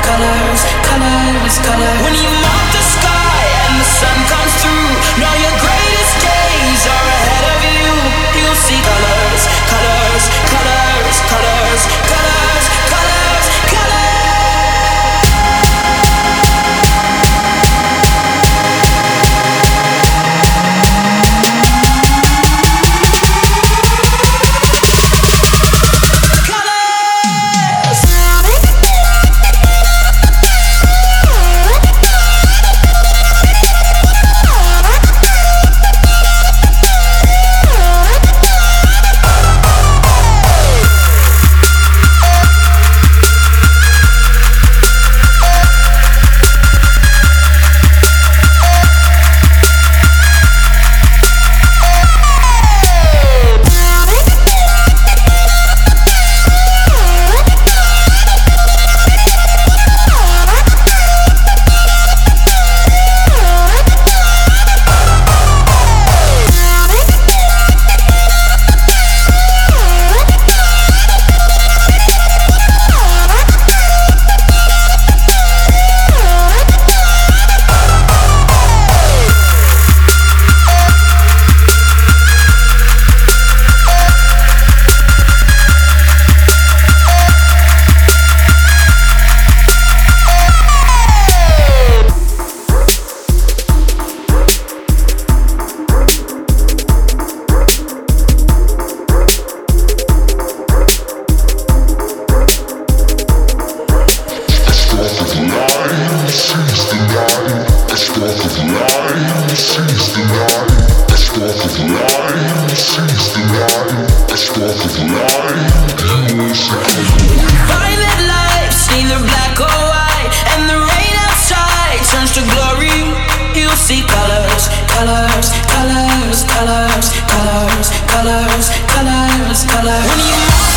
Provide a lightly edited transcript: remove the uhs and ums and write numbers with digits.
colors, colors, colors. When you mop the sky and the sun comes through, know your greatest days are ahead of you. You'll see colors, colors, colors, colors, colors, colors, colors. Violet lights, neither black or white, and the rain outside turns to glory. You'll see colors, colors, colors, colors, colors, colors, colors, colors. When you